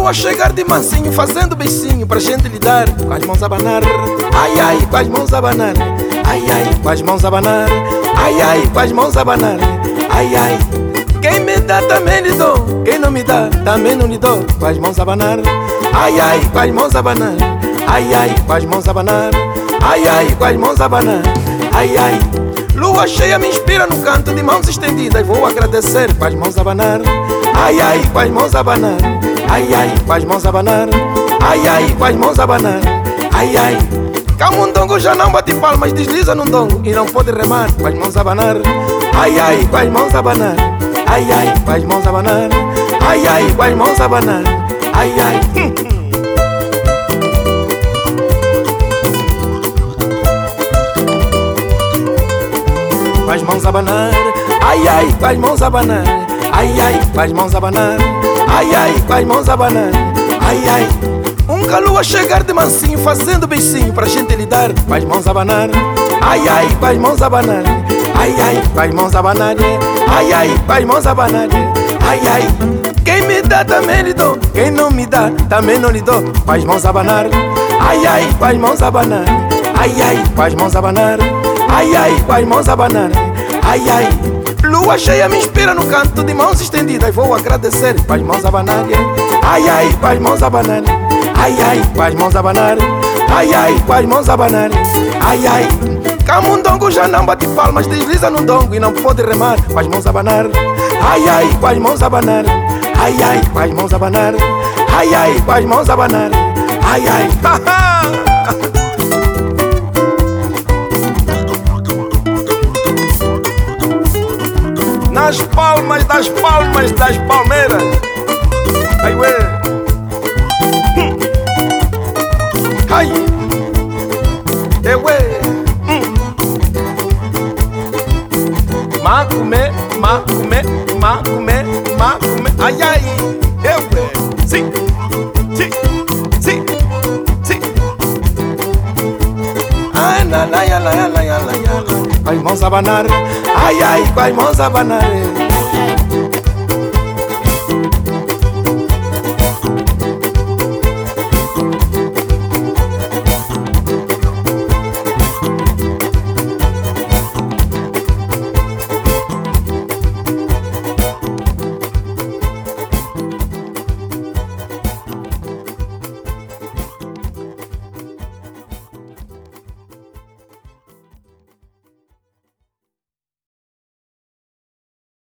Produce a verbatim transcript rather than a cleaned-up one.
lua a chegar de mansinho, fazendo beicinho pra gente lidar, com as mãos a abanar. Ai, ai, com as mãos a abanar. Ai, ai, com as mãos a abanar. Ai, ai, com as mãos a abanar. Ai, ai. Quem me dá também lhe dou, quem não me dá também não lhe dou, com as mãos a abanar. Ai, ai, com as mãos a abanar. Ai, ai, com as mãos a abanar. Ai, ai, com as mãos a abanar. Ai, ai. Lua cheia me inspira no canto de mãos estendidas, vou agradecer, com as mãos a abanar. Ai, ai, com as mãos a abanar. Ai, ai, com as mãos a abanar. Ai, ai, com as mãos a abanar. Ai, ai. Camundongo já não bate palmas, desliza num dongo e não pode remar, com as mãos a abanar. Ai, ai, com as mãos a abanar. Ai, ai, com as mãos a abanar. Ai, ai, com as mãos a abanar. Ai, ai. Com as mãos a abanar. Ai, ai, com as mãos a abanar. Ai, ai, com as mãos a abanar. Ai, ai, com as mãos a abanar. Ai, ai. Um calor a chegar de mansinho, fazendo beicinho pra gente lidar, com as mãos a abanar. Ai, ai, com as mãos a abanar. Ai, ai, com as mãos a abanar. Ai, ai, com as mãos a abanar. Ai, ai. Quem me dá também lhe dou, quem não me dá também não lhe dou, com as mãos a abanar. Ai, ai, com as mãos a abanar. Ai, ai, com as mãos a abanar. Ai, ai, com as mãos a abanar. Ai, ai. Lua cheia me inspira no canto de mãos estendidas, vou agradecer, com as mãos a abanar. Ai, ai, com as mãos a abanar. Ai, ai, com as mãos a abanar. Ai, ai, com as mãos a abanar. Ai, ai. Camundongo já não bate palmas, desliza no dongo e não pode remar, com as mãos a abanar. Ai, ai, com as mãos a abanar. Ai, ai, com as mãos a abanar. Ai, ai, com as mãos a abanar. Ai, ai. Nas palmas das palmas das palmeiras. Ai, ué. Hum. Ai. É, ué. Hum. Macumé, macumé, macumé, macumé. Ai, ai. É, ué. Sim, sim, sim, sim. Ai, la, la, la, la, la, la, la, la. Com as mãos a abanar. Ai, ai, com as mãos a abanar.